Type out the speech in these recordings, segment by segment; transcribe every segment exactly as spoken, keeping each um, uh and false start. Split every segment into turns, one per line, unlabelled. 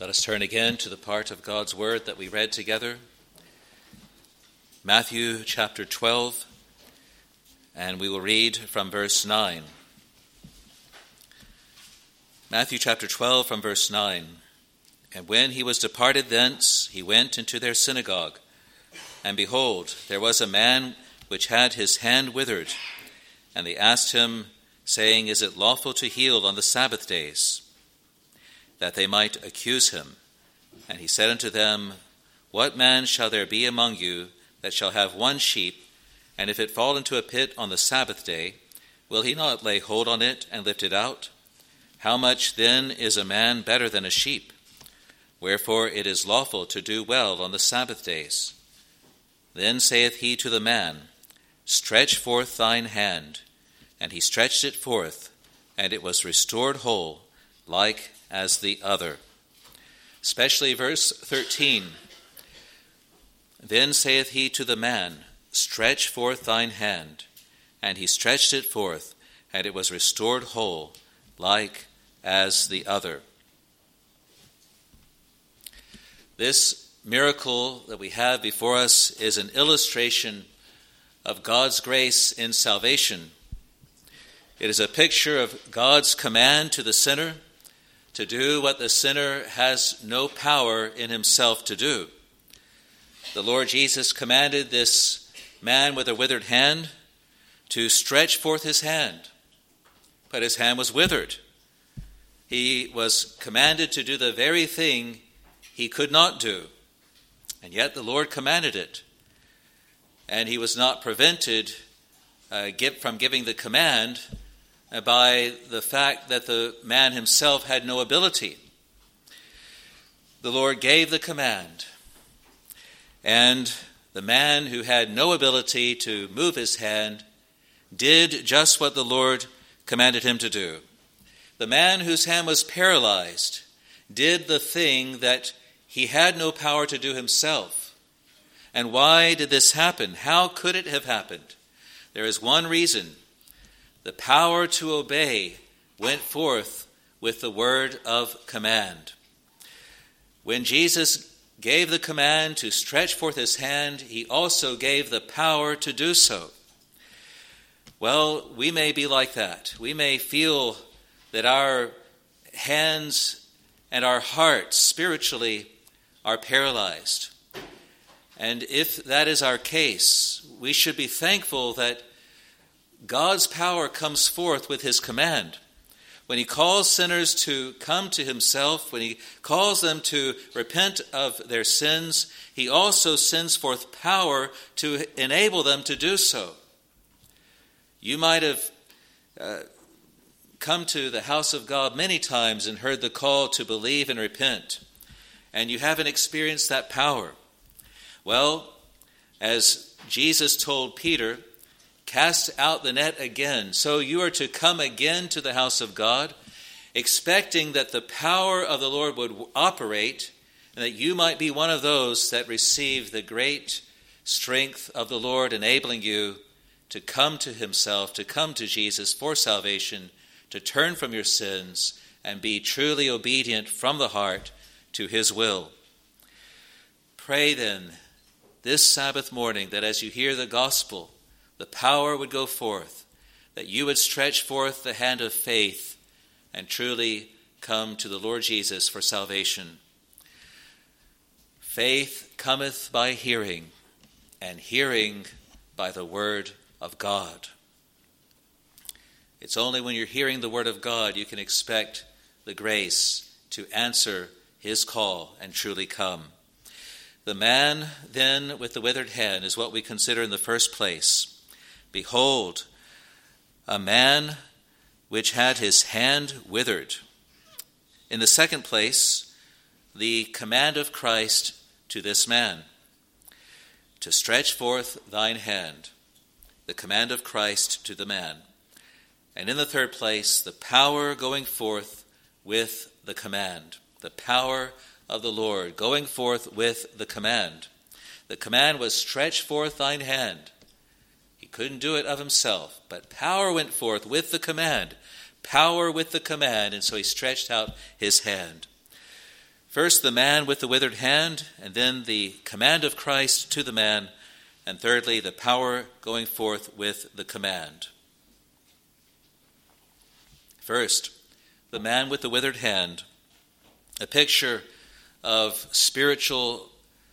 Let us turn again to the part of God's Word that we read together. Matthew chapter twelve, and we will read from verse nine. Matthew chapter twelve from verse nine. And when he was departed thence, he went into their synagogue. And behold, there was a man which had his hand withered. And they asked him, saying, Is it lawful to heal on the Sabbath days? That they might accuse him. And he said unto them, What man shall there be among you that shall have one sheep, and if it fall into a pit on the Sabbath day, will he not lay hold on it and lift it out? How much then is a man better than a sheep? Wherefore it is lawful to do well on the Sabbath days. Then saith he to the man, Stretch forth thine hand. And he stretched it forth, and it was restored whole, like as the other. Especially verse thirteen. Then saith he to the man, Stretch forth thine hand. And he stretched it forth, and it was restored whole, like as the other. This miracle that we have before us is an illustration of God's grace in salvation. It is a picture of God's command to the sinner to do what the sinner has no power in himself to do. The Lord Jesus commanded this man with a withered hand to stretch forth his hand, but his hand was withered. He was commanded to do the very thing he could not do, and yet the Lord commanded it, and he was not prevented uh, give, from giving the command by the fact that the man himself had no ability. The Lord gave the command, and the man who had no ability to move his hand did just what the Lord commanded him to do. The man whose hand was paralyzed did the thing that he had no power to do himself. And why did this happen? How could it have happened? There is one reason. The power to obey went forth with the word of command. When Jesus gave the command to stretch forth his hand, he also gave the power to do so. Well, we may be like that. We may feel that our hands and our hearts spiritually are paralyzed. And if that is our case, we should be thankful that God's power comes forth with his command. When he calls sinners to come to himself, when he calls them to repent of their sins, he also sends forth power to enable them to do so. You might have uh, come to the house of God many times and heard the call to believe and repent, and you haven't experienced that power. Well, as Jesus told Peter, cast out the net again. So you are to come again to the house of God, expecting that the power of the Lord would operate, and that you might be one of those that receive the great strength of the Lord, enabling you to come to himself, to come to Jesus for salvation, to turn from your sins, and be truly obedient from the heart to his will. Pray then this Sabbath morning that as you hear the gospel, the power would go forth, that you would stretch forth the hand of faith and truly come to the Lord Jesus for salvation. Faith cometh by hearing, and hearing by the word of God. It's only when you're hearing the word of God you can expect the grace to answer his call and truly come. The man then with the withered hand is what we consider in the first place. Behold, a man which had his hand withered. In the second place, the command of Christ to this man, to stretch forth thine hand. The command of Christ to the man. And in the third place, the power going forth with the command. The power of the Lord going forth with the command. The command was, stretch forth thine hand. He couldn't do it of himself, but power went forth with the command. Power with the command, and so he stretched out his hand. First, the man with the withered hand, and then the command of Christ to the man, and thirdly, the power going forth with the command. First, the man with the withered hand, a picture of spiritual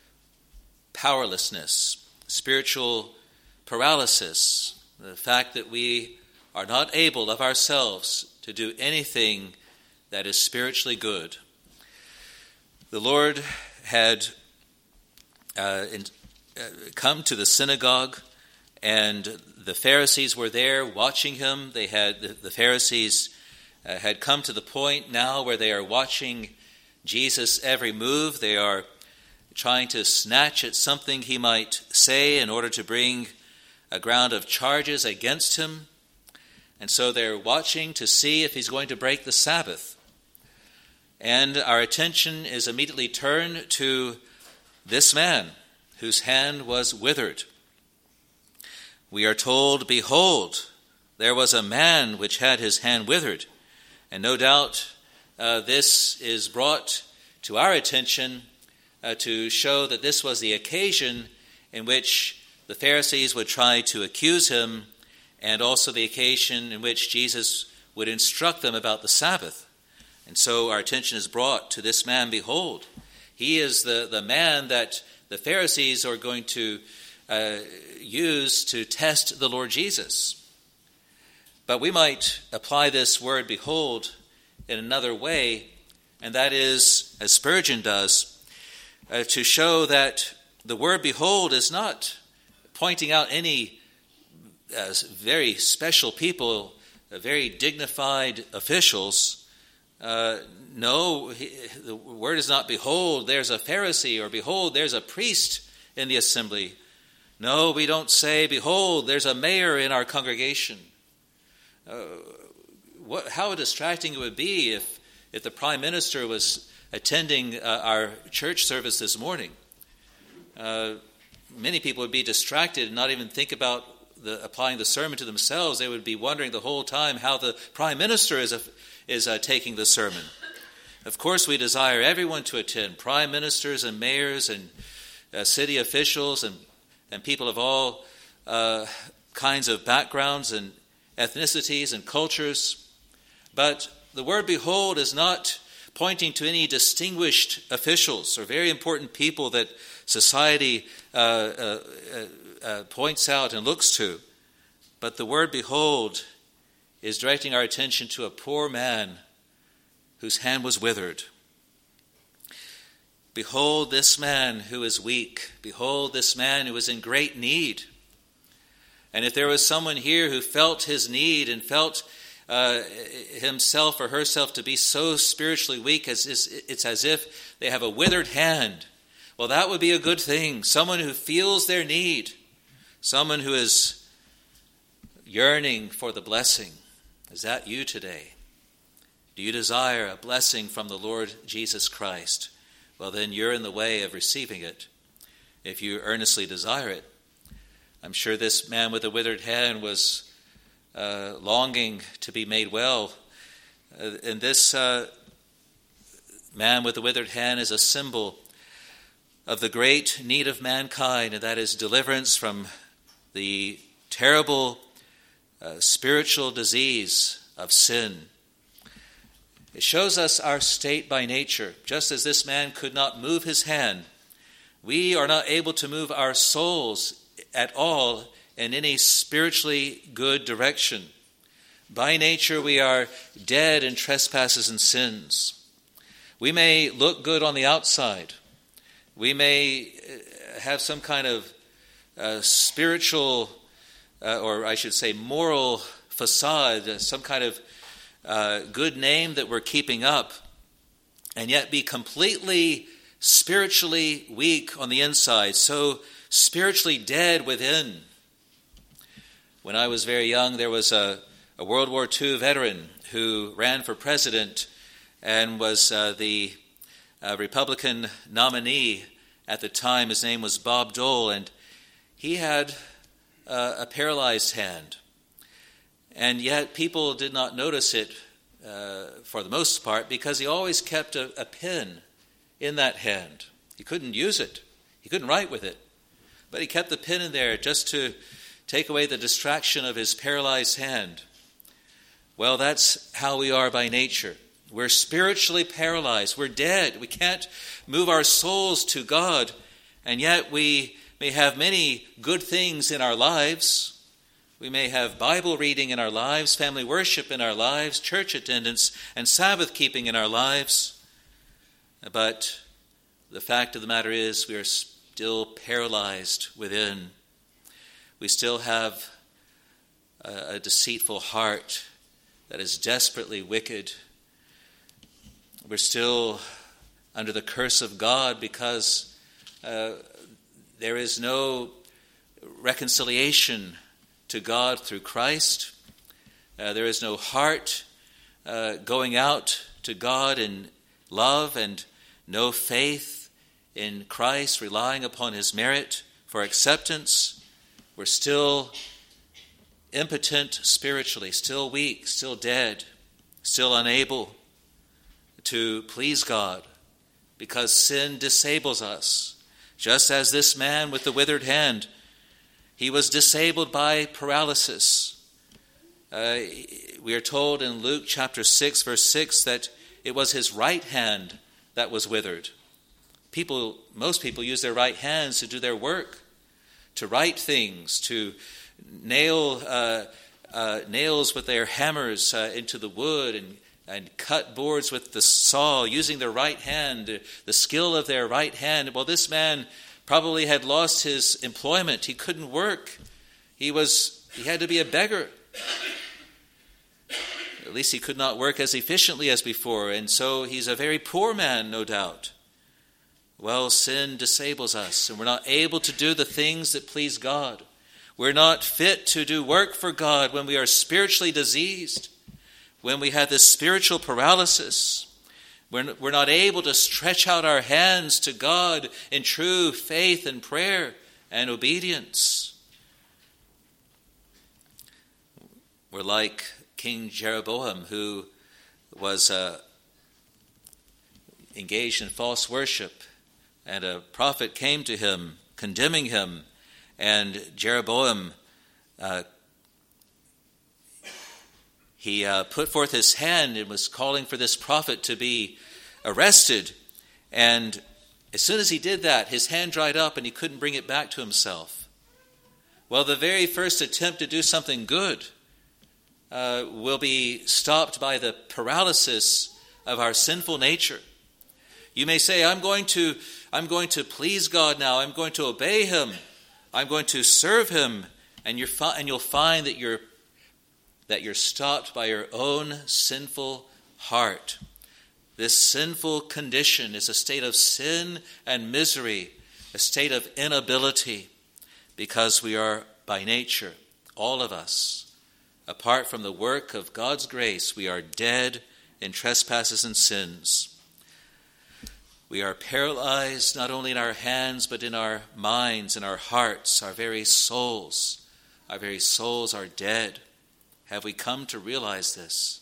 powerlessness, spiritual paralysis, the fact that we are not able of ourselves to do anything that is spiritually good. The Lord had uh, in, uh, come to the synagogue, and the Pharisees were there watching him. They had the, the Pharisees uh, had come to the point now where they are watching Jesus' every move. They are trying to snatch at something he might say in order to bring a ground of charges against him. And so they're watching to see if he's going to break the Sabbath. And our attention is immediately turned to this man whose hand was withered. We are told, "Behold, there was a man which had his hand withered." And no doubt uh, this is brought to our attention uh, to show that this was the occasion in which the Pharisees would try to accuse him, and also the occasion in which Jesus would instruct them about the Sabbath. And so our attention is brought to this man. Behold, he is the, the man that the Pharisees are going to uh, use to test the Lord Jesus. But we might apply this word behold in another way, and that is, as Spurgeon does, uh, to show that the word behold is not pointing out any uh, very special people, uh, very dignified officials. Uh, no, he, the word is not behold, there's a Pharisee, or behold, there's a priest in the assembly. No, we don't say, behold, there's a mayor in our congregation. Uh, what, how distracting it would be if, if the prime minister was attending uh, our church service this morning. Uh, many people would be distracted and not even think about the, applying the sermon to themselves. They would be wondering the whole time how the prime minister is a is uh, taking the sermon. Of course, we desire everyone to attend, prime ministers and mayors and uh, city officials and, and people of all uh, kinds of backgrounds and ethnicities and cultures. But the word behold is not pointing to any distinguished officials or very important people that society uh, uh, uh, points out and looks to. But the word behold is directing our attention to a poor man whose hand was withered. Behold this man who is weak. Behold this man who is in great need. And if there was someone here who felt his need and felt uh, himself or herself to be so spiritually weak, as it's as if they have a withered hand, well, that would be a good thing. Someone who feels their need. Someone who is yearning for the blessing. Is that you today? Do you desire a blessing from the Lord Jesus Christ? Well, then you're in the way of receiving it if you earnestly desire it. I'm sure this man with the withered hand was uh, longing to be made well. Uh, and this uh, man with the withered hand is a symbol of the great need of mankind, and that is deliverance from the terrible Uh, spiritual disease of sin. It shows us our state by nature. Just as this man could not move his hand, we are not able to move our souls at all in any spiritually good direction. By nature, we are dead in trespasses and sins. We may look good on the outside. We may have some kind of uh, spiritual Uh, or I should say moral facade, uh, some kind of uh, good name that we're keeping up, and yet be completely spiritually weak on the inside, so spiritually dead within. When I was very young, there was a, a World War Two veteran who ran for president and was uh, the uh, Republican nominee at the time. His name was Bob Dole, and he had Uh, a paralyzed hand. And yet people did not notice it uh, for the most part, because he always kept a, a pin in that hand. He couldn't use it. He couldn't write with it. But he kept the pen in there just to take away the distraction of his paralyzed hand. Well, that's how we are by nature. We're spiritually paralyzed. We're dead. We can't move our souls to God. And yet we may have many good things in our lives. We may have Bible reading in our lives, family worship in our lives, church attendance, and Sabbath keeping in our lives. But the fact of the matter is we are still paralyzed within. We still have a, a deceitful heart that is desperately wicked. We're still under the curse of God because uh, there is no reconciliation to God through Christ. Uh, there is no heart uh, going out to God in love, and no faith in Christ, relying upon his merit for acceptance. We're still impotent spiritually, still weak, still dead, still unable to please God because sin disables us. Just as this man with the withered hand, he was disabled by paralysis. Uh, we are told in Luke chapter six, verse six, that it was his right hand that was withered. People, most people use their right hands to do their work, to write things, to nail uh, uh, nails with their hammers uh, into the wood and, and cut boards with the saw, using their right hand, the skill of their right hand. Well, this man probably had lost his employment. He couldn't work. He was he had to be a beggar. At least he could not work as efficiently as before, and so he's a very poor man, no doubt. Well, sin disables us, and we're not able to do the things that please God. We're not fit to do work for God when we are spiritually diseased, when we have this spiritual paralysis. We're, we're not able to stretch out our hands to God in true faith and prayer and obedience. We're like King Jeroboam, who was uh, engaged in false worship, and a prophet came to him, condemning him, and Jeroboam, uh, he uh, put forth his hand and was calling for this prophet to be arrested. And as soon as he did that, his hand dried up and he couldn't bring it back to himself. Well, the very first attempt to do something good uh, will be stopped by the paralysis of our sinful nature. You may say, I'm going to, I'm going to please God now. I'm going to obey him. I'm going to serve him. And you're fi- and you'll find that you're that you're stopped by your own sinful heart. This sinful condition is a state of sin and misery, a state of inability, because we are by nature, all of us, apart from the work of God's grace, we are dead in trespasses and sins. We are paralyzed not only in our hands, but in our minds, in our hearts, our very souls. Our very souls are dead. Have we come to realize this?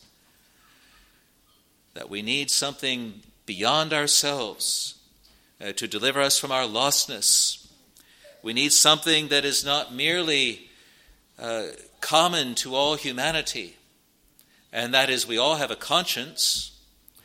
That we need something beyond ourselves uh, to deliver us from our lostness. We need something that is not merely uh, common to all humanity, and that is we all have a conscience,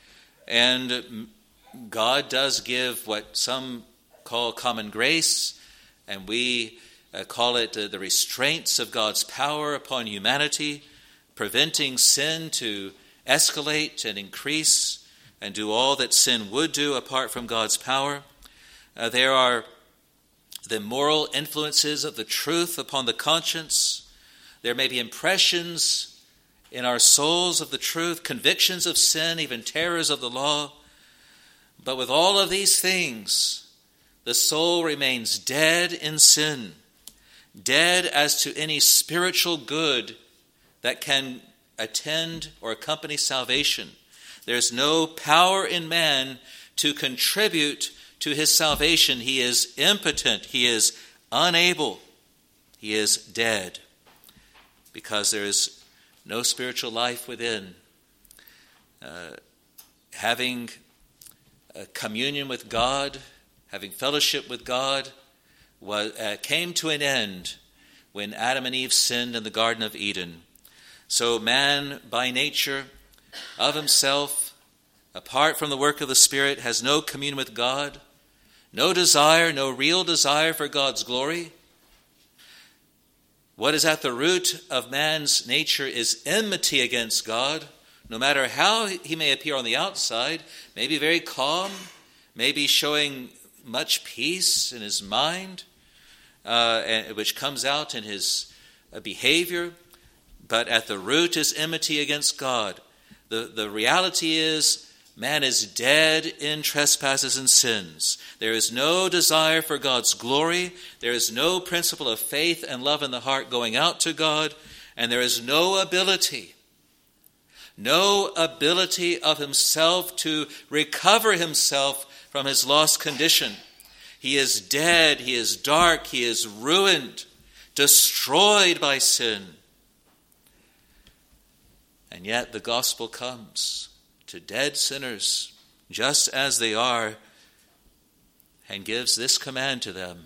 and God does give what some call common grace, and we uh, call it uh, the restraints of God's power upon humanity, preventing sin to escalate and increase and do all that sin would do apart from God's power. Uh, there are the moral influences of the truth upon the conscience. There may be impressions in our souls of the truth, convictions of sin, even terrors of the law. But with all of these things, the soul remains dead in sin, dead as to any spiritual good that can attend or accompany salvation. There's no power in man to contribute to his salvation. He is impotent. He is unable. He is dead because there is no spiritual life within. Uh, having uh, communion with God, having fellowship with God, was, uh, came to an end when Adam and Eve sinned in the Garden of Eden. So man, by nature, of himself, apart from the work of the Spirit, has no communion with God, no desire, no real desire for God's glory. What is at the root of man's nature is enmity against God. No matter how he may appear on the outside, may be very calm, may be showing much peace in his mind, uh, and, which comes out in his uh, behavior, but at the root is enmity against God. The, the reality is man is dead in trespasses and sins. There is no desire for God's glory. There is no principle of faith and love in the heart going out to God, and there is no ability No ability of himself to recover himself from his lost condition. He is dead, he is dark, he is ruined, destroyed by sin. And yet the gospel comes to dead sinners, just as they are, and gives this command to them: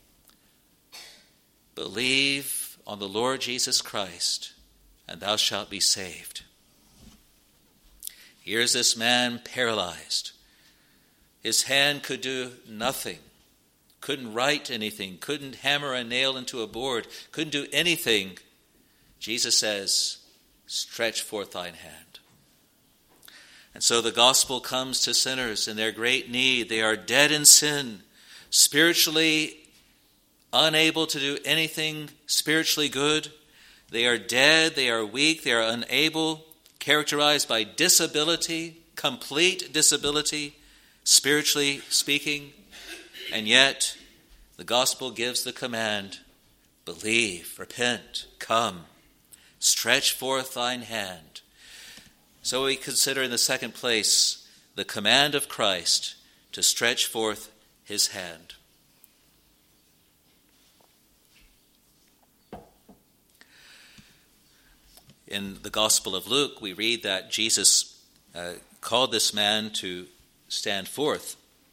believe on the Lord Jesus Christ, and thou shalt be saved. Here's this man paralyzed. His hand could do nothing, couldn't write anything, couldn't hammer a nail into a board, couldn't do anything. Jesus says, stretch forth thine hand. And so the gospel comes to sinners in their great need. They are dead in sin, spiritually unable to do anything spiritually good. They are dead, they are weak, they are unable, characterized by disability, complete disability, spiritually speaking. And yet, the gospel gives the command: believe, repent, come, stretch forth thine hand. So we consider in the second place the command of Christ to stretch forth his hand. In the Gospel of Luke, we read that Jesus uh, called this man to stand forth.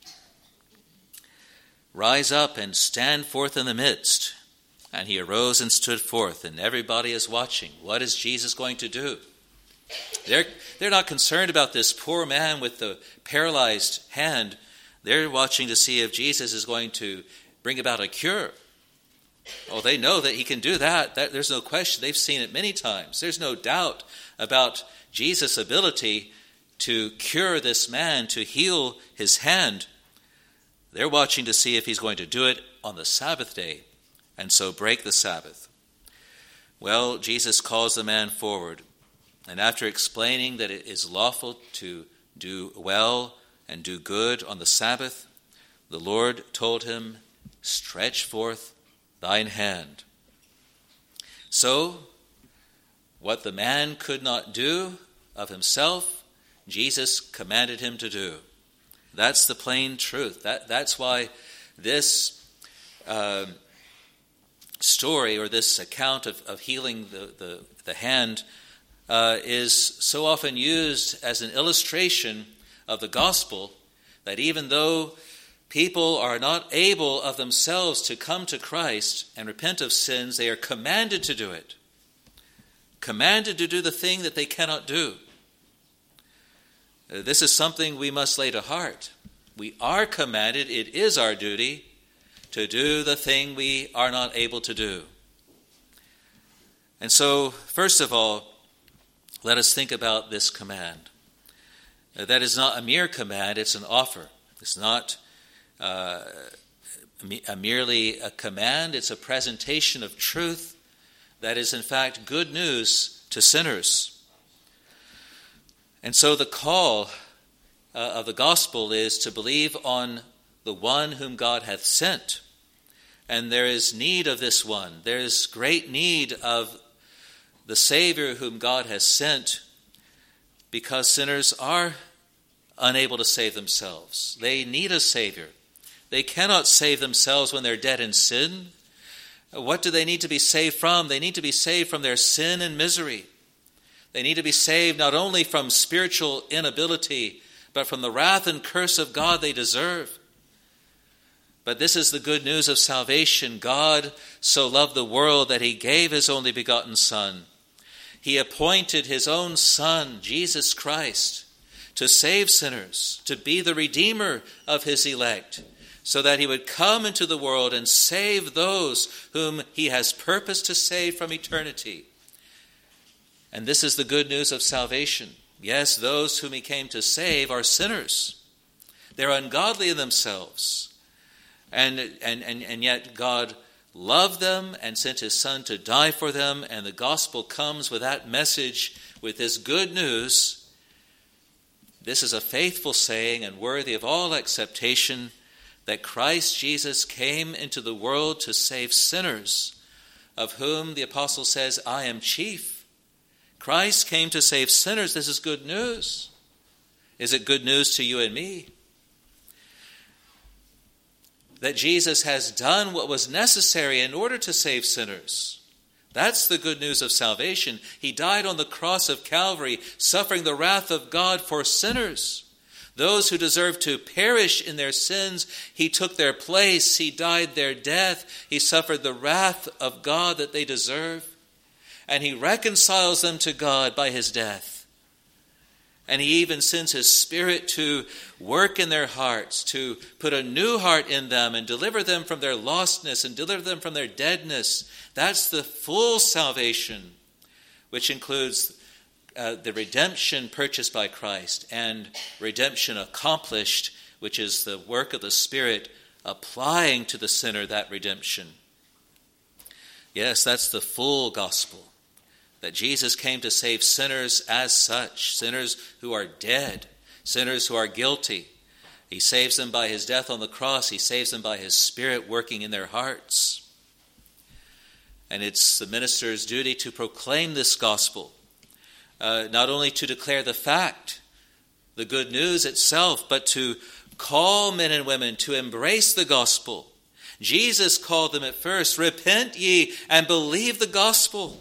Rise up and stand forth in the midst. And he arose and stood forth, and everybody is watching. What is Jesus going to do? They're, they're not concerned about this poor man with the paralyzed hand. They're watching to see if Jesus is going to bring about a cure. Oh, they know that he can do that. that. There's no question. They've seen it many times. There's no doubt about Jesus' ability to cure this man, to heal his hand. They're watching to see if he's going to do it on the Sabbath day, and so break the Sabbath. Well, Jesus calls the man forward, and after explaining that it is lawful to do well and do good on the Sabbath, the Lord told him, stretch forth thine hand. So, what the man could not do of himself, Jesus commanded him to do. That's the plain truth. That, that's why this uh, story, or this account of, of healing the, the, the hand uh, is so often used as an illustration of the gospel, that even though people are not able of themselves to come to Christ and repent of sins, they are commanded to do it. Commanded to do the thing that they cannot do. This is something we must lay to heart. We are commanded, it is our duty, to do the thing we are not able to do. And so, first of all, let us think about this command. That is not a mere command, it's an offer. It's not uh, a merely a command, it's a presentation of truth that is in fact good news to sinners. And so the call uh, of the gospel is to believe on the one whom God hath sent. And there is need of this one. There is great need of the Savior whom God has sent, because sinners are unable to save themselves. They need a Savior. They cannot save themselves when they're dead in sin. What do they need to be saved from? They need to be saved from their sin and misery. They need to be saved not only from spiritual inability, but from the wrath and curse of God they deserve. But this is the good news of salvation. God so loved the world that he gave his only begotten Son. He appointed his own Son, Jesus Christ, to save sinners, to be the Redeemer of his elect, so that he would come into the world and save those whom he has purposed to save from eternity. And this is the good news of salvation. Yes, those whom he came to save are sinners. They're ungodly in themselves. And, and, and, and yet God loved them and sent his Son to die for them, and the gospel comes with that message, with this good news. This is a faithful saying and worthy of all acceptation, that Christ Jesus came into the world to save sinners, of whom the apostle says, I am chief. Christ came to save sinners. This is good news. Is it good news to you and me? That Jesus has done what was necessary in order to save sinners. That's the good news of salvation. He died on the cross of Calvary, suffering the wrath of God for sinners. Those who deserve to perish in their sins, he took their place. He died their death. He suffered the wrath of God that they deserve. And he reconciles them to God by his death. And he even sends his Spirit to work in their hearts, to put a new heart in them and deliver them from their lostness and deliver them from their deadness. That's the full salvation, which includes uh, the redemption purchased by Christ and redemption accomplished, which is the work of the Spirit applying to the sinner that redemption. Yes, that's the full gospel. That Jesus came to save sinners as such, sinners who are dead, sinners who are guilty. He saves them by his death on the cross. He saves them by his Spirit working in their hearts. And it's the minister's duty to proclaim this gospel, uh, not only to declare the fact, the good news itself, but to call men and women to embrace the gospel. Jesus called them at first, repent ye and believe the gospel.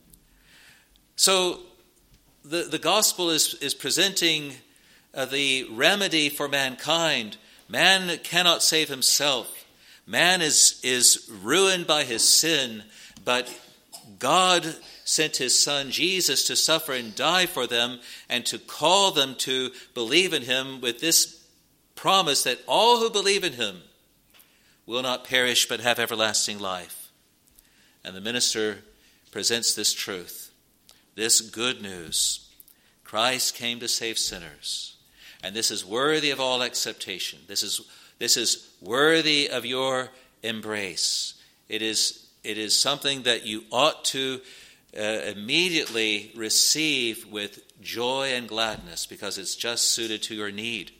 So the, the gospel is, is presenting uh, the remedy for mankind. Man cannot save himself. Man is, is ruined by his sin, but God sent his Son Jesus to suffer and die for them and to call them to believe in him with this promise that all who believe in him will not perish but have everlasting life. And the minister presents this truth. This good news. Christ came to save sinners. And this is worthy of all acceptation. This is, this is worthy of your embrace. It is, it is something that you ought to uh, immediately receive with joy and gladness because it's just suited to your need.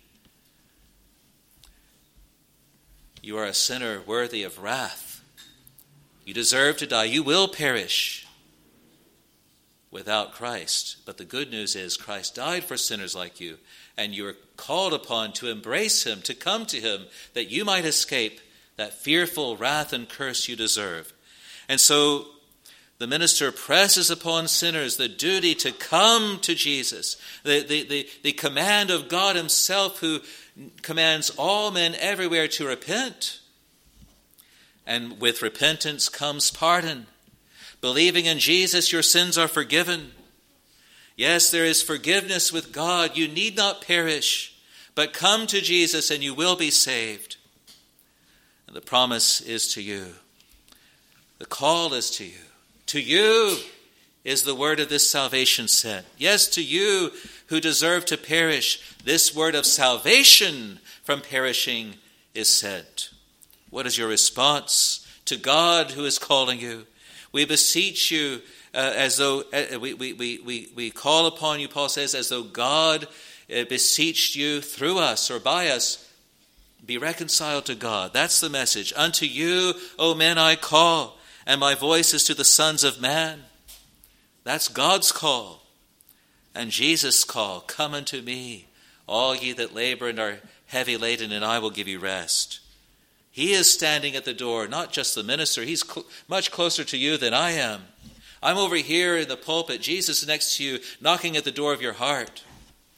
You are a sinner worthy of wrath. You deserve to die. You will perish without Christ. But the good news is Christ died for sinners like you, and you are called upon to embrace him, to come to him, that you might escape that fearful wrath and curse you deserve. And so the minister presses upon sinners the duty to come to Jesus, the, the, the, the command of God himself, who commands all men everywhere to repent. And with repentance comes pardon. Believing in Jesus, your sins are forgiven. Yes, there is forgiveness with God. You need not perish, but come to Jesus and you will be saved. And the promise is to you. The call is to you. To you is the word of this salvation sent. Yes, to you who deserve to perish, this word of salvation from perishing is sent. What is your response to God who is calling you? We beseech you uh, as though, uh, we, we, we, we call upon you, Paul says, as though God uh, beseeched you through us or by us. Be reconciled to God. That's the message. Unto you, O men, I call, and my voice is to the sons of man. That's God's call. And Jesus' call, come unto me, all ye that labor and are heavy laden, and I will give you rest. He is standing at the door, not just the minister. He's cl- much closer to you than I am. I'm over here in the pulpit. Jesus is next to you, knocking at the door of your heart.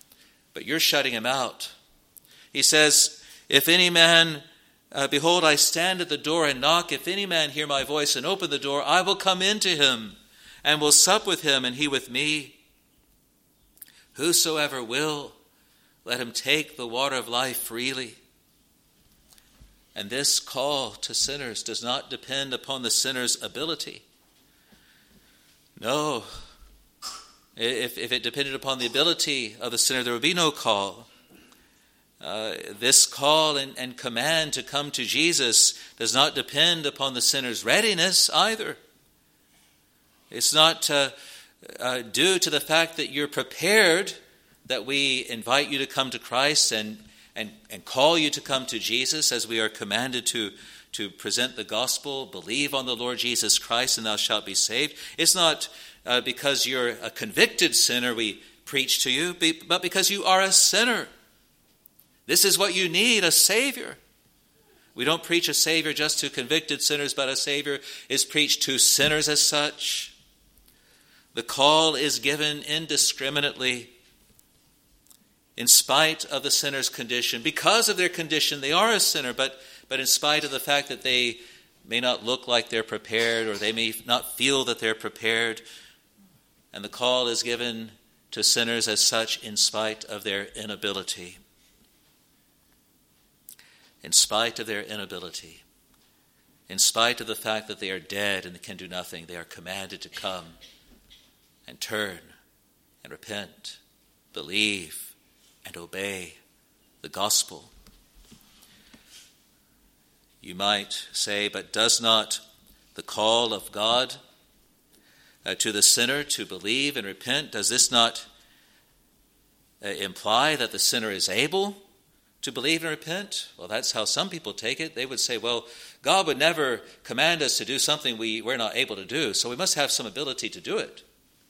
but you're shutting him out. He says, if any man, uh, behold, I stand at the door and knock. If any man hear my voice and open the door, I will come into him and will sup with him and he with me. Whosoever will, let him take the water of life freely. And this call to sinners does not depend upon the sinner's ability. No. If, if it depended upon the ability of the sinner, there would be no call. Uh, this call and, and command to come to Jesus does not depend upon the sinner's readiness either. It's not uh, uh, due to the fact that you're prepared that we invite you to come to Christ and, and, and call you to come to Jesus, as we are commanded to, to present the gospel, believe on the Lord Jesus Christ and thou shalt be saved. It's not uh, because you're a convicted sinner we preach to you, but because you are a sinner. This is what you need, a Savior. We don't preach a Savior just to convicted sinners, but a Savior is preached to sinners as such. The call is given indiscriminately in spite of the sinner's condition. Because of their condition, they are a sinner, but, but in spite of the fact that they may not look like they're prepared, or they may not feel that they're prepared. And the call is given to sinners as such in spite of their inability. In spite of their inability, in spite of the fact that they are dead and can do nothing, they are commanded to come and turn and repent, believe and obey the gospel. You might say, but does not the call of God uh, to the sinner to believe and repent, does this not uh, imply that the sinner is able to believe and repent? Well, that's how some people take it. They would say, well, God would never command us to do something we, we're not able to do, so we must have some ability to do it.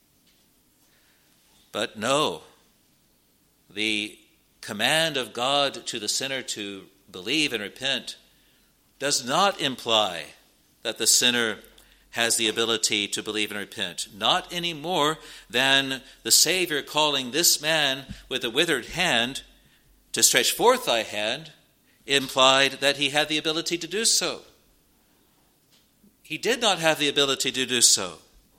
But no, the command of God to the sinner to believe and repent does not imply that the sinner has the ability to believe and repent. Not any more than the Savior calling this man with a withered hand to stretch forth thy hand implied that he had the ability to do so. He did not have the ability to do so.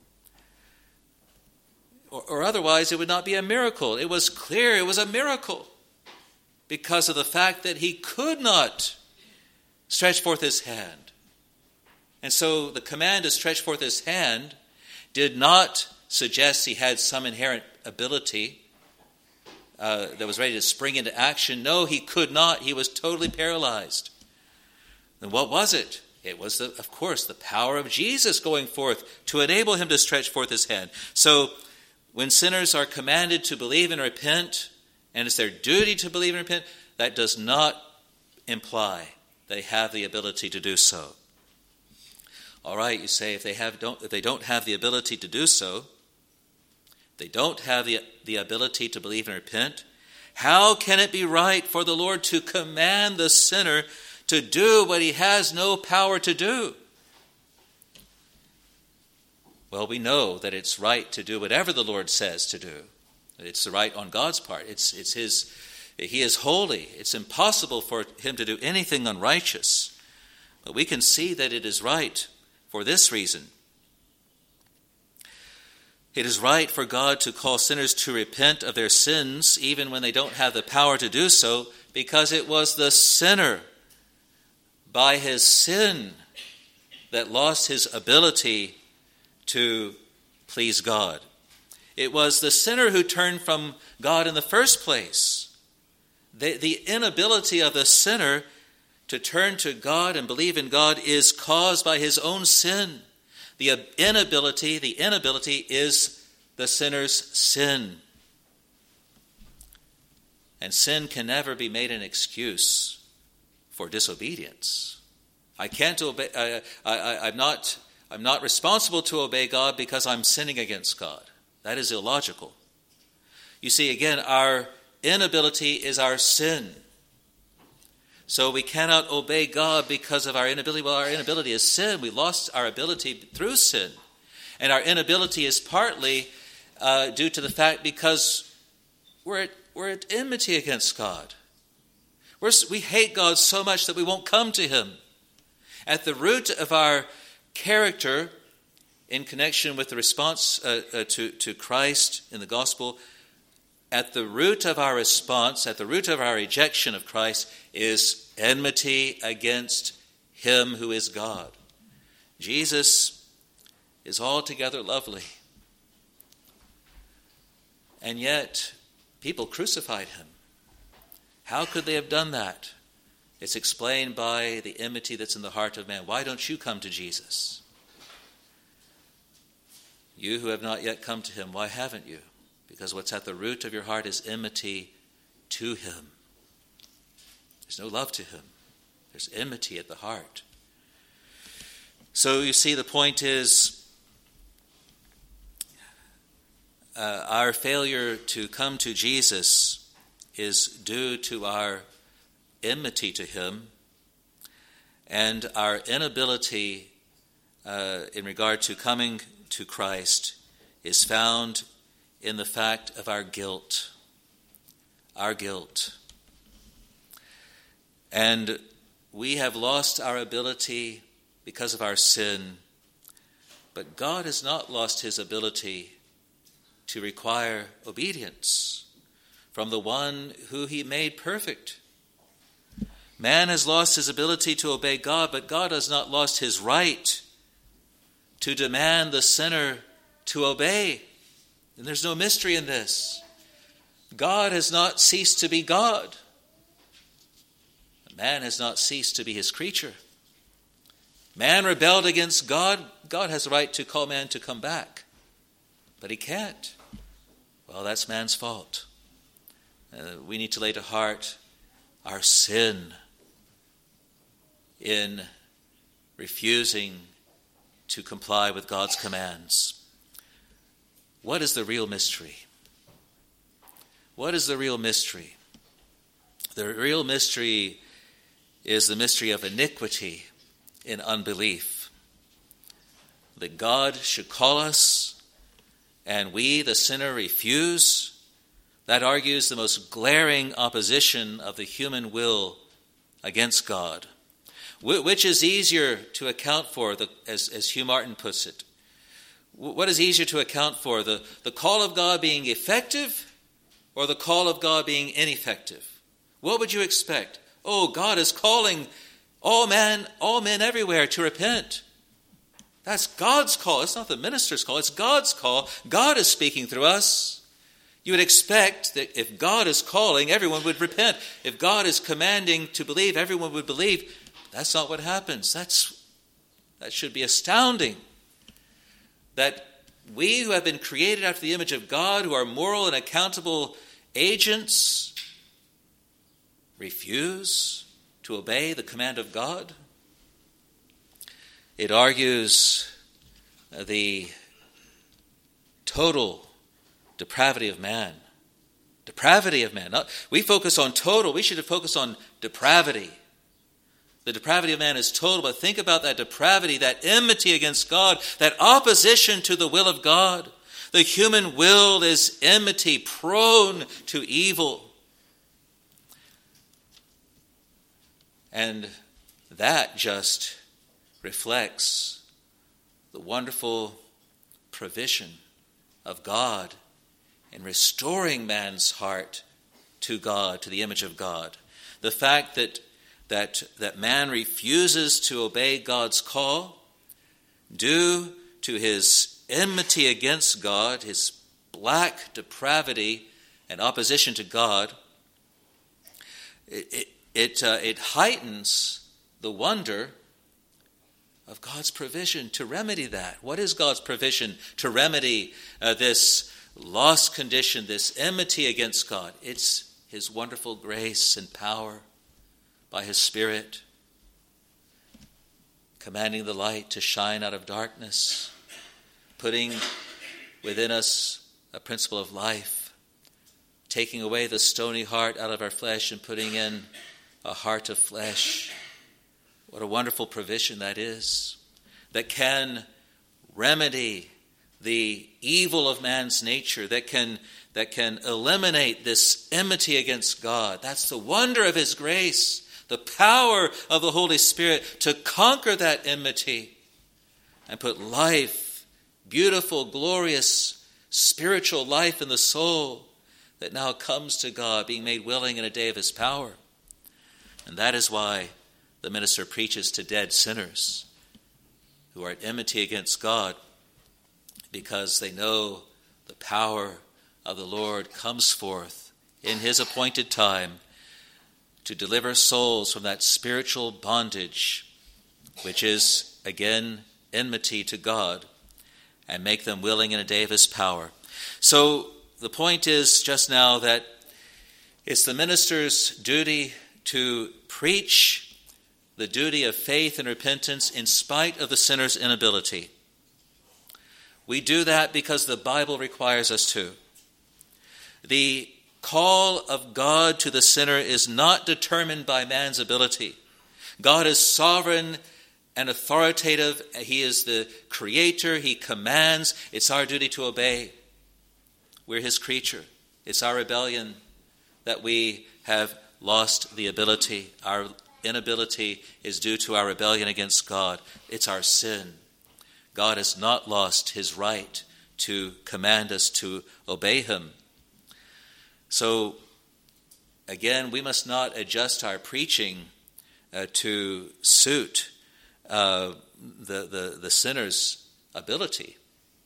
Or, or otherwise it would not be a miracle. It was clear it was a miracle because of the fact that he could not stretch forth his hand. And so the command to stretch forth his hand did not suggest he had some inherent ability Uh, that was ready to spring into action. No, he could not. He was totally paralyzed. Then what was it? It was, the, of course, the power of Jesus going forth to enable him to stretch forth his hand. So when sinners are commanded to believe and repent, and it's their duty to believe and repent, that does not imply they have the ability to do so. All right, you say, if they have don't if they don't have the ability to do so, they don't have the, the ability to believe and repent, how can it be right for the Lord to command the sinner to do what he has no power to do? Well, we know that it's right to do whatever the Lord says to do. It's the right on God's part. It's, it's his, he is holy. It's impossible for him to do anything unrighteous. But we can see that it is right for this reason. It is right for God to call sinners to repent of their sins even when they don't have the power to do so, because it was the sinner by his sin that lost his ability to please God. It was the sinner who turned from God in the first place. The, the inability of the sinner to turn to God and believe in God is caused by his own sin. The inability, the inability is the sinner's sin. And sin can never be made an excuse for disobedience. I can't obey, I, I, I'm not, I'm not responsible to obey God because I'm sinning against God. That is illogical. You see, again, our inability is our sin. So we cannot obey God because of our inability. Well, our inability is sin. We lost our ability through sin. And our inability is partly uh, due to the fact because we're we're at enmity against God. We're, we hate God so much that we won't come to him. At the root of our character, in connection with the response uh, uh, to, to Christ in the gospel, at the root of our response, at the root of our rejection of Christ, is enmity against him who is God. Jesus is altogether lovely. And yet, people crucified him. How could they have done that? It's explained by the enmity that's in the heart of man. Why don't you come to Jesus? You who have not yet come to him, why haven't you? Because what's at the root of your heart is enmity to him. There's no love to him. There's enmity at the heart. So you see, the point is, uh, our failure to come to Jesus is due to our enmity to him, and our inability uh, in regard to coming to Christ is found in the fact of our guilt. Our guilt. And we have lost our ability because of our sin, but God has not lost his ability to require obedience from the one who he made perfect. Man has lost his ability to obey God, but God has not lost his right to demand the sinner to obey. And there's no mystery in this. God has not ceased to be God. Man has not ceased to be his creature. Man rebelled against God. God has the right to call man to come back. But he can't. Well, that's man's fault. Uh, we need to lay to heart our sin in refusing to comply with God's commands. What is the real mystery? What is the real mystery? The real mystery is the mystery of iniquity in unbelief. That God should call us and we, the sinner, refuse. That argues the most glaring opposition of the human will against God. Which is easier to account for, the, as, as Hugh Martin puts it? What is easier to account for, the, the call of God being effective or the call of God being ineffective? What would you expect? Oh, God is calling all men, all men everywhere to repent. That's God's call. It's not the minister's call. It's God's call. God is speaking through us. You would expect that if God is calling, everyone would repent. If God is commanding to believe, everyone would believe. That's not what happens. That's, that should be astounding. That we who have been created after the image of God, who are moral and accountable agents, refuse to obey the command of God. It argues the total depravity of man. Depravity of man. Not, we focus on total. We should focus on depravity. The depravity of man is total, but think about that depravity, that enmity against God, that opposition to the will of God. The human will is enmity, prone to evil. And that just reflects the wonderful provision of God in restoring man's heart to God, to the image of God. The fact that That, that man refuses to obey God's call due to his enmity against God, his black depravity and opposition to God, it, it, it, uh, it heightens the wonder of God's provision to remedy that. What is God's provision to remedy uh, this lost condition, this enmity against God? It's his wonderful grace and power by his Spirit, commanding the light to shine out of darkness, putting within us a principle of life, taking away the stony heart out of our flesh and putting in a heart of flesh. What a wonderful provision that is, that can remedy the evil of man's nature, that can that can eliminate this enmity against God. That's the wonder of his grace, the power of the Holy Spirit to conquer that enmity and put life, beautiful, glorious, spiritual life in the soul that now comes to God, being made willing in a day of his power. And that is why the minister preaches to dead sinners who are at enmity against God, because they know the power of the Lord comes forth in his appointed time to deliver souls from that spiritual bondage, which is, again, enmity to God, and make them willing in a day of his power. So the point is just now that it's the minister's duty to preach the duty of faith and repentance in spite of the sinner's inability. We do that because the Bible requires us to. The call of God to the sinner is not determined by man's ability. God is sovereign and authoritative. He is the creator. He commands. It's our duty to obey. We're his creature. It's our rebellion that we have lost the ability. Our inability is due to our rebellion against God. It's our sin. God has not lost his right to command us to obey him. So, again, we must not adjust our preaching uh, to suit uh, the, the, the sinner's ability.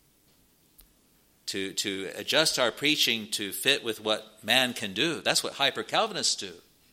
To, to adjust our preaching to fit with what man can do. That's what hyper-Calvinists do.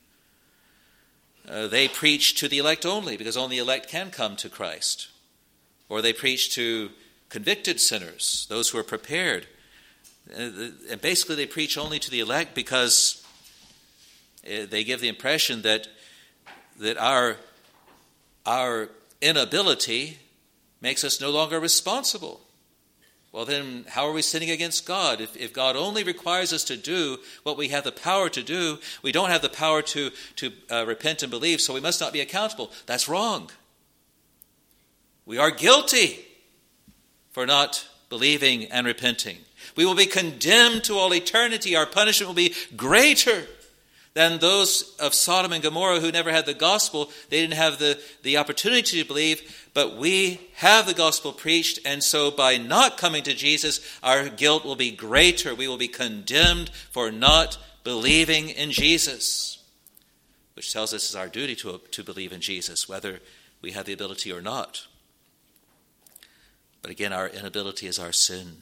Uh, they preach to the elect only, because only elect can come to Christ. Or they preach to convicted sinners, those who are prepared. Uh, and basically they preach only to the elect because uh, they give the impression that that our, our inability makes us no longer responsible. Well, then how are we sinning against God? If, if God only requires us to do what we have the power to do, we don't have the power to, to uh, repent and believe, so we must not be accountable. That's wrong. We are guilty for not believing and repenting. We will be condemned to all eternity. Our punishment will be greater than those of Sodom and Gomorrah who never had the gospel. They didn't have the, the opportunity to believe, but we have the gospel preached, and so by not coming to Jesus, our guilt will be greater. We will be condemned for not believing in Jesus, which tells us it's our duty to, to believe in Jesus, whether we have the ability or not. But again, our inability is our sin.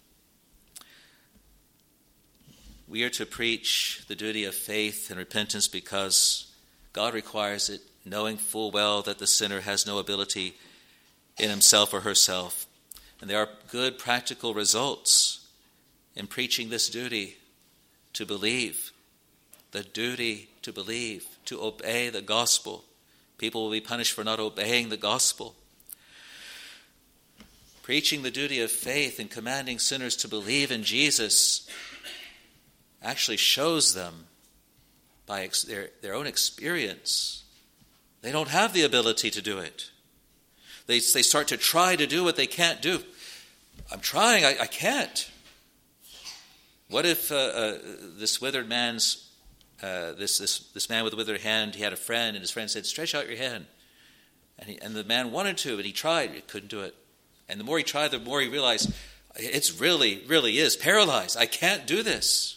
We are to preach the duty of faith and repentance because God requires it, knowing full well that the sinner has no ability in himself or herself. And there are good practical results in preaching this duty to believe, the duty to believe, to obey the gospel. People will be punished for not obeying the gospel. Preaching the duty of faith and commanding sinners to believe in Jesus actually shows them by ex- their, their own experience. They don't have the ability to do it. They, they start to try to do what they can't do. I'm trying, I, I can't. What if uh, uh, this withered man's, uh, this, this, this man with a withered hand, he had a friend, and his friend said, stretch out your hand. And, he, and the man wanted to, but he tried, he couldn't do it. And the more he tried, the more he realized, it's really, really is paralyzed. I can't do this.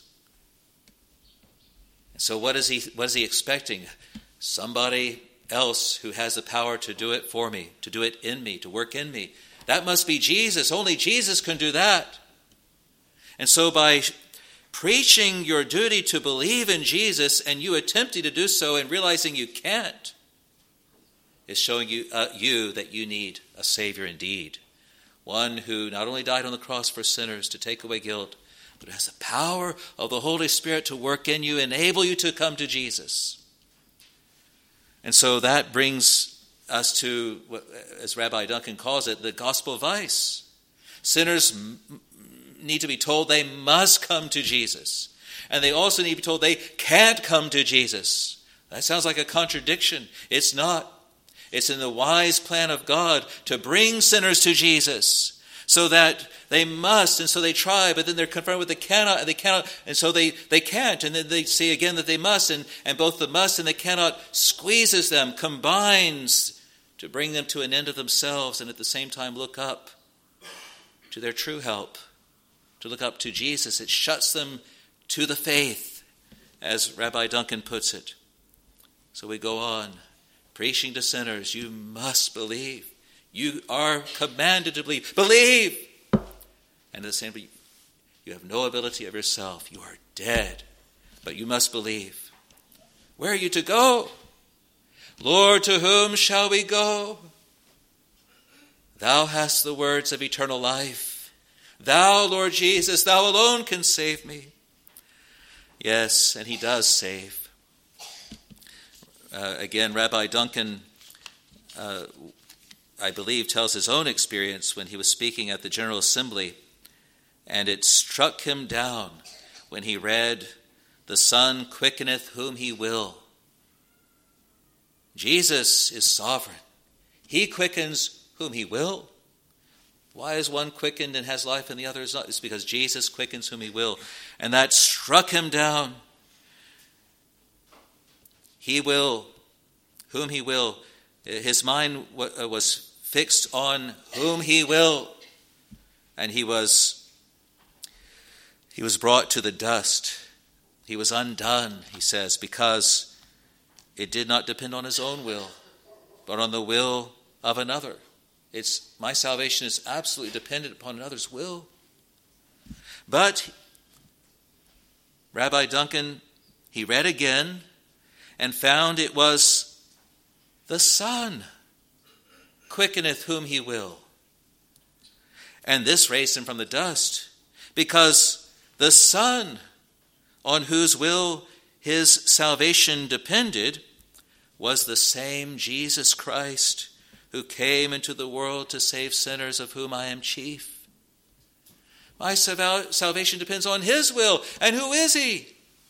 So what is he what is he expecting? Somebody else who has the power to do it for me, to do it in me, to work in me. That must be Jesus. Only Jesus can do that. And so by preaching your duty to believe in Jesus and you attempting to do so and realizing you can't, is showing you, uh, you that you need a Savior indeed. One who not only died on the cross for sinners to take away guilt, but it has the power of the Holy Spirit to work in you, enable you to come to Jesus. And so that brings us to, as Rabbi Duncan calls it, the gospel vice. Sinners m- need to be told they must come to Jesus. And they also need to be told they can't come to Jesus. That sounds like a contradiction. It's not. It's in the wise plan of God to bring sinners to Jesus. so that they must, and so they try, but then they're confronted with the cannot, and they cannot, and so they, they can't, and then they see again that they must, and, and both the must and the cannot squeezes them, combines to bring them to an end of themselves, and at the same time look up to their true help, to look up to Jesus. It shuts them to the faith, as Rabbi Duncan puts it. So we go on, preaching to sinners, you must believe. You are commanded to believe. Believe! And at the same time, you have no ability of yourself. You are dead, but you must believe. Where are you to go? Lord, to whom shall we go? Thou hast the words of eternal life. Thou, Lord Jesus, thou alone can save me. Yes, and he does save. Uh, again, Rabbi Duncan, uh, I believe, tells his own experience when he was speaking at the General Assembly, and it struck him down when he read, "The Son quickeneth whom he will." Jesus is sovereign. He quickens whom he will. Why is one quickened and has life and the other is not? It's because Jesus quickens whom he will. And that struck him down. He will, whom he will. His mind was fixed on whom he will. And he was, he was brought to the dust. He was undone, he says, because it did not depend on his own will, but on the will of another. It's my salvation is absolutely dependent upon another's will. But Rabbi Duncan, he read again and found it was the Son quickeneth whom he will. And this raised him from the dust, because the Son on whose will his salvation depended was the same Jesus Christ who came into the world to save sinners, of whom I am chief. My salvation depends on his will. And who is he?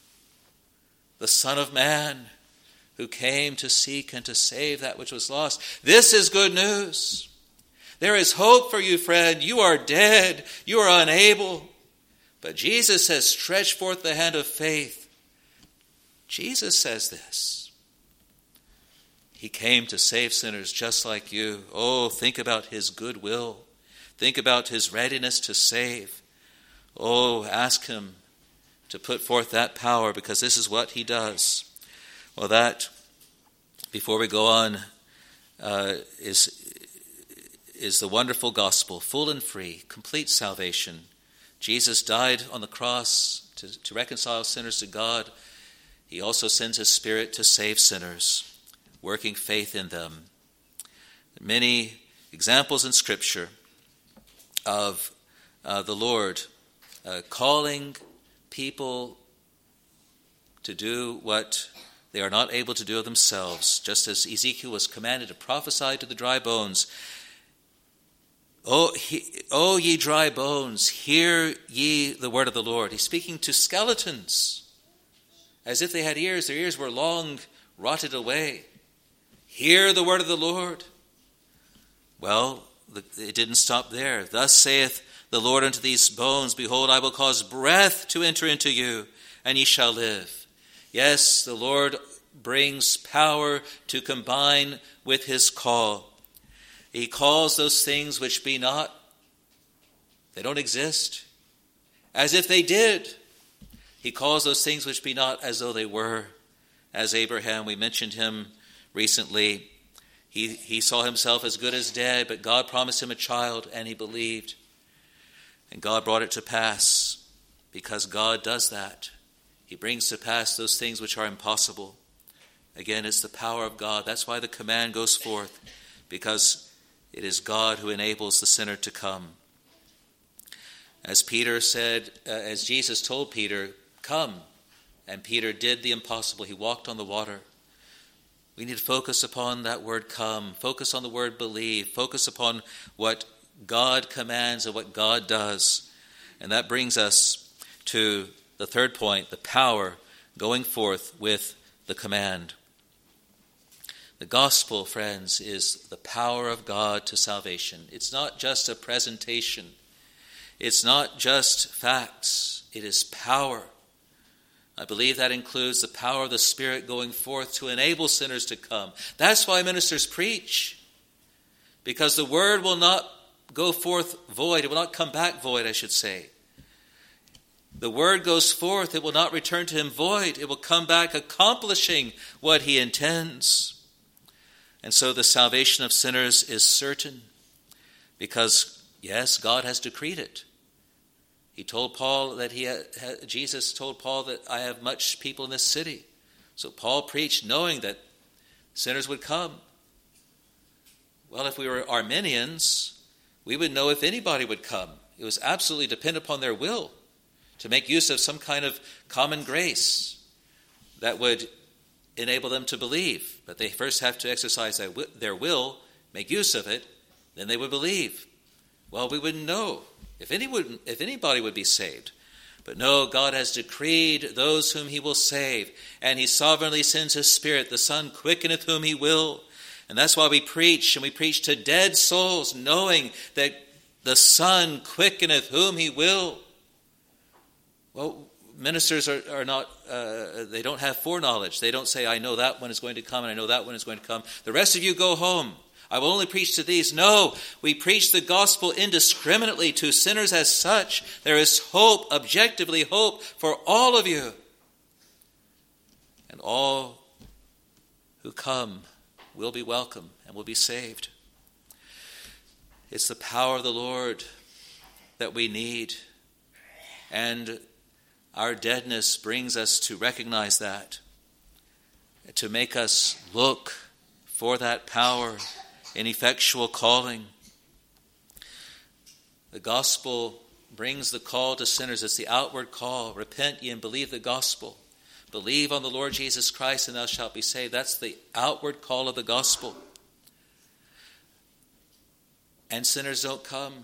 The Son of Man, who came to seek and to save that which was lost. This is good news. There is hope for you, friend. You are dead. You are unable. But Jesus has stretched forth the hand of faith. Jesus says this. He came to save sinners just like you. Oh, think about his goodwill. Think about his readiness to save. Oh, ask him to put forth that power, because this is what he does. Well, that, before we go on, uh, is, is the wonderful gospel, full and free, complete salvation. Jesus died on the cross to, to reconcile sinners to God. He also sends his Spirit to save sinners, working faith in them. Many examples in Scripture of uh, the Lord uh, calling people to do what they are not able to do of themselves, just as Ezekiel was commanded to prophesy to the dry bones. O, he, O ye dry bones, hear ye the word of the Lord. He's speaking to skeletons. As if they had ears, their ears were long rotted away. Hear the word of the Lord. Well, it didn't stop there. Thus saith the Lord unto these bones, behold, I will cause breath to enter into you, and ye shall live. Yes, the Lord brings power to combine with his call. He calls those things which be not, they don't exist, as if they did. He calls those things which be not as though they were. As Abraham, we mentioned him recently. He, he saw himself as good as dead, but God promised him a child, and he believed. And God brought it to pass, because God does that. He brings to pass those things which are impossible. Again, it's the power of God. That's why the command goes forth, because it is God who enables the sinner to come. As Peter said, uh, as Jesus told Peter, come. And Peter did the impossible. He walked on the water. We need to focus upon that word come. Focus on the word believe. Focus upon what God commands and what God does. And that brings us to the third point, the power going forth with the command. The gospel, friends, is the power of God to salvation. It's not just a presentation. It's not just facts. It is power. I believe that includes the power of the Spirit going forth to enable sinners to come. That's why ministers preach. Because the word will not go forth void. It will not come back void, I should say. The word goes forth. It will not return to him void. It will come back accomplishing what he intends. And so the salvation of sinners is certain because, yes, God has decreed it. He told Paul that he had, Jesus told Paul that I have much people in this city. So Paul preached knowing that sinners would come. Well, if we were Arminians, we would know if anybody would come. It was absolutely dependent upon their will to make use of some kind of common grace that would enable them to believe. But they first have to exercise their will, make use of it, then they would believe. Well, we wouldn't know if anyone, if anybody would be saved. But no, God has decreed those whom he will save, and he sovereignly sends his Spirit. The Son quickeneth whom he will. And that's why we preach, and we preach to dead souls, knowing that the Son quickeneth whom he will. Well, ministers are, are not, uh, they don't have foreknowledge. They don't say, I know that one is going to come, and I know that one is going to come. The rest of you go home. I will only preach to these. No, we preach the gospel indiscriminately to sinners as such. There is hope, objectively hope, for all of you. And all who come will be welcome and will be saved. It's the power of the Lord that we need. And our deadness brings us to recognize that, to make us look for that power in effectual calling. The gospel brings the call to sinners. It's the outward call. Repent ye and believe the gospel. Believe on the Lord Jesus Christ and thou shalt be saved. That's the outward call of the gospel. And sinners don't come.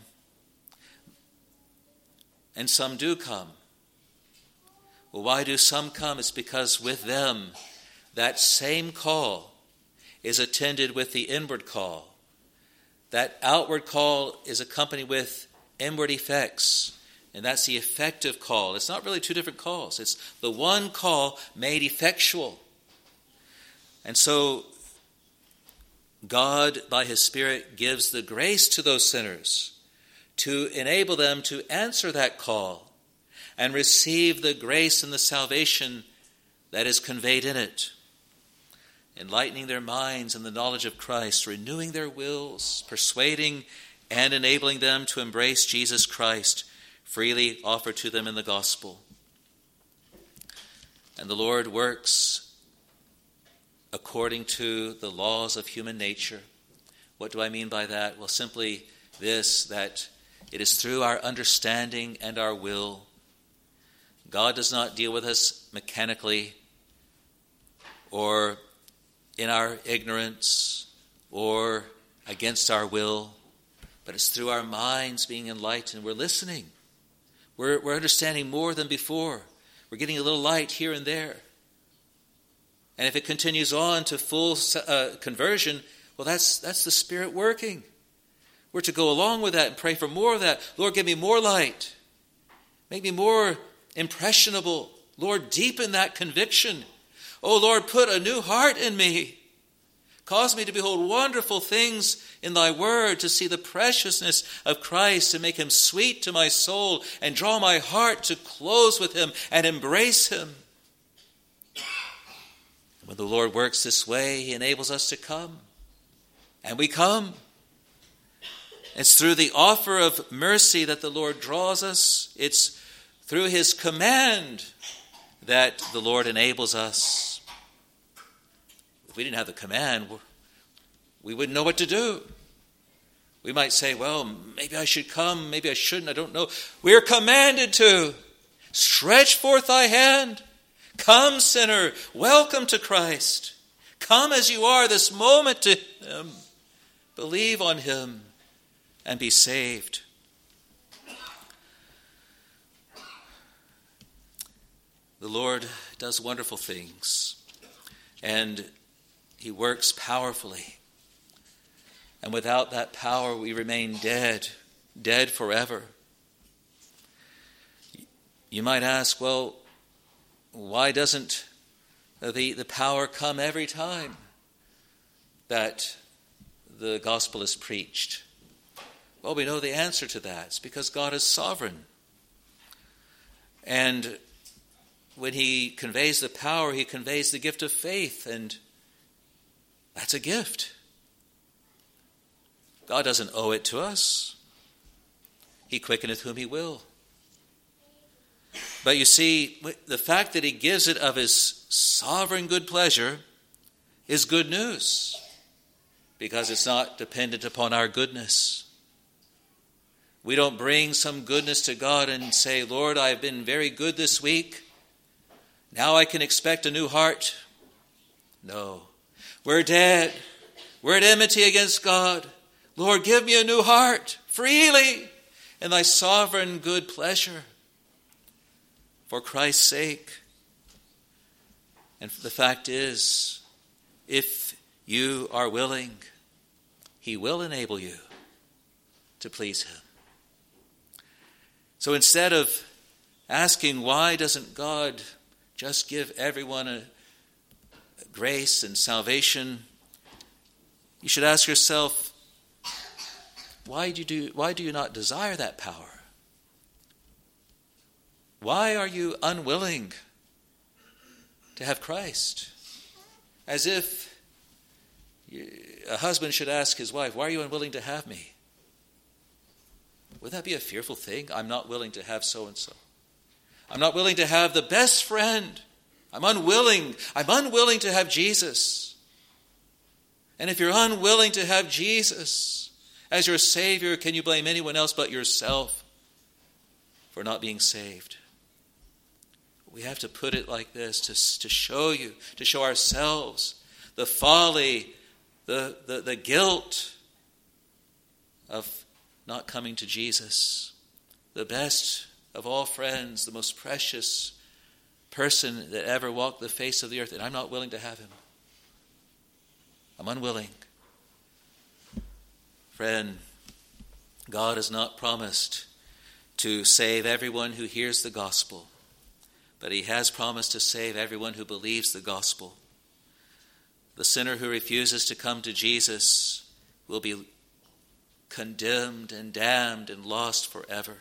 And some do come. Well, why do some come? It's because with them, that same call is attended with the inward call. That outward call is accompanied with inward effects. And that's the effective call. It's not really two different calls. It's the one call made effectual. And so God, by his Spirit, gives the grace to those sinners to enable them to answer that call and receive the grace and the salvation that is conveyed in it, enlightening their minds in the knowledge of Christ, renewing their wills, persuading and enabling them to embrace Jesus Christ, freely offered to them in the gospel. And the Lord works according to the laws of human nature. What do I mean by that? Well, simply this, that it is through our understanding and our will. God does not deal with us mechanically or in our ignorance or against our will, but it's through our minds being enlightened. We're listening. We're, we're understanding more than before. We're getting a little light here and there. And if it continues on to full uh, conversion, well, that's that's the Spirit working. We're to go along with that and pray for more of that. Lord, give me more light. Make me more impressionable. Lord, deepen that conviction. Oh, Lord, put a new heart in me. Cause me to behold wonderful things in thy word, to see the preciousness of Christ, to make him sweet to my soul, and draw my heart to close with him and embrace him. When the Lord works this way, he enables us to come. And we come. It's through the offer of mercy that the Lord draws us. It's through his command that the Lord enables us. If we didn't have the command, we wouldn't know what to do. We might say, well, maybe I should come, maybe I shouldn't, I don't know. We're commanded to. Stretch forth thy hand. Come, sinner, welcome to Christ. Come as you are this moment to him. Believe on him and be saved. The Lord does wonderful things. And he works powerfully. And without that power, we remain dead, dead forever. You might ask, well, why doesn't the, the power come every time that the gospel is preached? Well, we know the answer to that. It's because God is sovereign. And when he conveys the power, he conveys the gift of faith, and that's a gift. God doesn't owe it to us. He quickeneth whom he will. But you see, the fact that he gives it of his sovereign good pleasure is good news, because it's not dependent upon our goodness. We don't bring some goodness to God and say, Lord, I've been very good this week. Now I can expect a new heart. No. We're dead. We're at enmity against God. Lord, give me a new heart freely in thy sovereign good pleasure for Christ's sake. And the fact is, if you are willing, he will enable you to please him. So instead of asking, why doesn't God just give everyone a grace and salvation, you should ask yourself, why do you do, why do you not desire that power? Why are you unwilling to have Christ? As if a husband should ask his wife, why are you unwilling to have me? Would that be a fearful thing? I'm not willing to have so-and-so. I'm not willing to have the best friend. I'm unwilling. I'm unwilling to have Jesus. And if you're unwilling to have Jesus as your Savior, can you blame anyone else but yourself for not being saved? We have to put it like this to, to show you, to show ourselves the folly, the, the, the guilt of not coming to Jesus, the best of all friends, the most precious person that ever walked the face of the earth, and I'm not willing to have him. I'm unwilling. Friend, God has not promised to save everyone who hears the gospel, but he has promised to save everyone who believes the gospel. The sinner who refuses to come to Jesus will be condemned and damned and lost forever.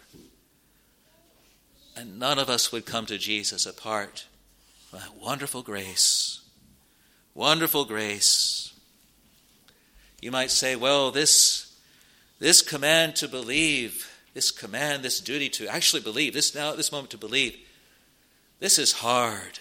And none of us would come to Jesus apart from that wonderful grace. Wonderful grace. You might say, well, this, this command to believe, this command, this duty to actually believe, this now at this moment to believe, this is hard.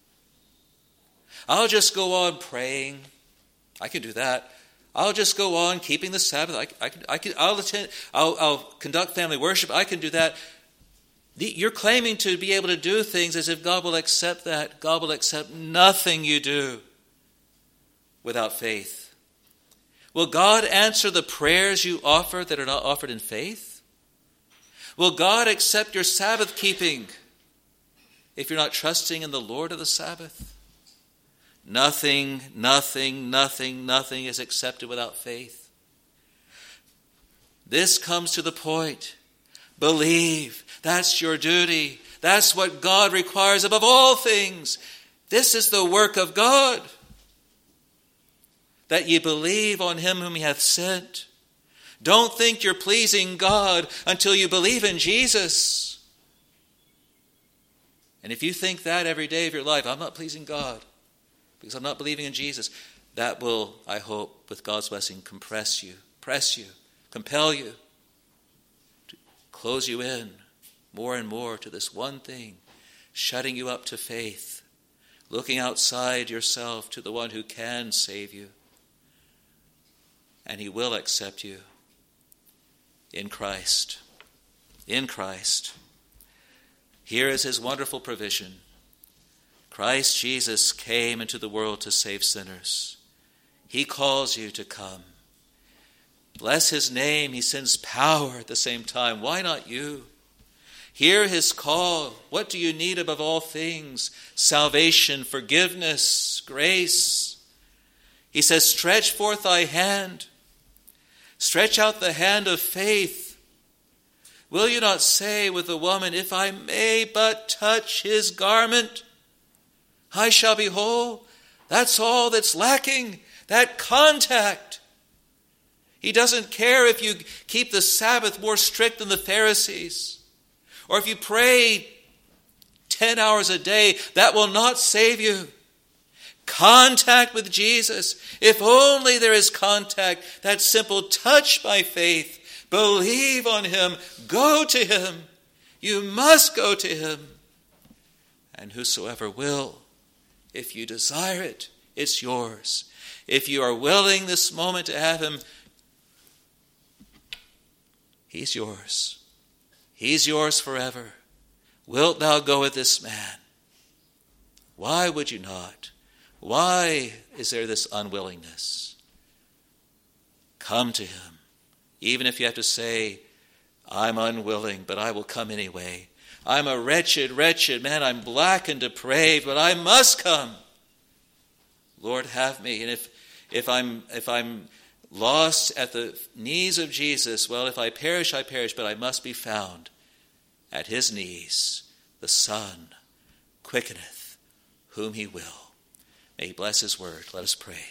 I'll just go on praying. I can do that. I'll just go on keeping the Sabbath. I, I, I can, I'll attend. I'll, I'll conduct family worship. I can do that. The, you're claiming to be able to do things as if God will accept that. God will accept nothing you do without faith. Will God answer the prayers you offer that are not offered in faith? Will God accept your Sabbath keeping if you're not trusting in the Lord of the Sabbath? Nothing, nothing, nothing, nothing is accepted without faith. This comes to the point. Believe. That's your duty. That's what God requires above all things. This is the work of God. That ye believe on him whom he hath sent. Don't think you're pleasing God until you believe in Jesus. And if you think that every day of your life, I'm not pleasing God because I'm not believing in Jesus, that will, I hope, with God's blessing, compress you, press you, compel you, to close you in more and more to this one thing, shutting you up to faith, looking outside yourself to the one who can save you. And he will accept you in Christ. In Christ. Here is his wonderful provision. Christ Jesus came into the world to save sinners. He calls you to come. Bless his name. He sends power at the same time. Why not you? Hear his call. What do you need above all things? Salvation, forgiveness, grace. He says, stretch forth thy hand. Stretch out the hand of faith. Will you not say with the woman, if I may but touch his garment, I shall be whole? That's all that's lacking, that contact. He doesn't care if you keep the Sabbath more strict than the Pharisees, or if you pray ten hours a day. That will not save you. Contact with Jesus. If only there is contact, that simple touch by faith. Believe on him. Go to him. You must go to him. And whosoever will, if you desire it, it's yours. If you are willing this moment to have him, he's yours. He's yours forever. Wilt thou go with this man? Why would you not? Why is there this unwillingness? Come to him. Even if you have to say, I'm unwilling, but I will come anyway. I'm a wretched, wretched man. I'm black and depraved, but I must come. Lord, have me. And if if I'm if I'm lost at the knees of Jesus, well, if I perish, I perish, but I must be found at his knees. The Son quickeneth whom he will. May he bless his word. Let us pray.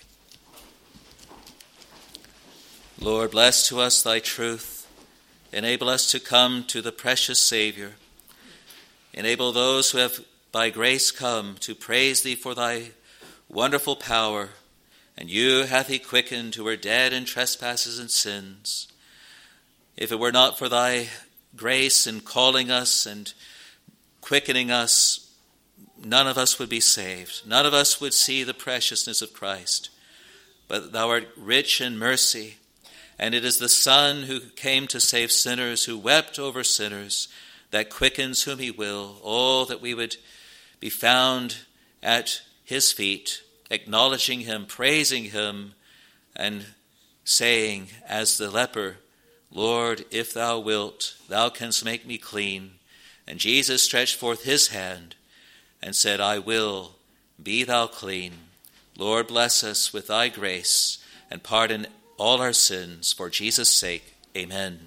Lord, bless to us thy truth. Enable us to come to the precious Savior. Enable those who have by grace come to praise thee for thy wonderful power. And you hath he quickened who were dead in trespasses and sins. If it were not for thy grace in calling us and quickening us, none of us would be saved. None of us would see the preciousness of Christ. But thou art rich in mercy, and it is the Son who came to save sinners, who wept over sinners, that quickens whom he will. Oh, that we would be found at his feet, acknowledging him, praising him, and saying, as the leper, Lord, if thou wilt, thou canst make me clean. And Jesus stretched forth his hand and said, I will, be thou clean. Lord, bless us with thy grace and pardon all our sins for Jesus' sake. Amen.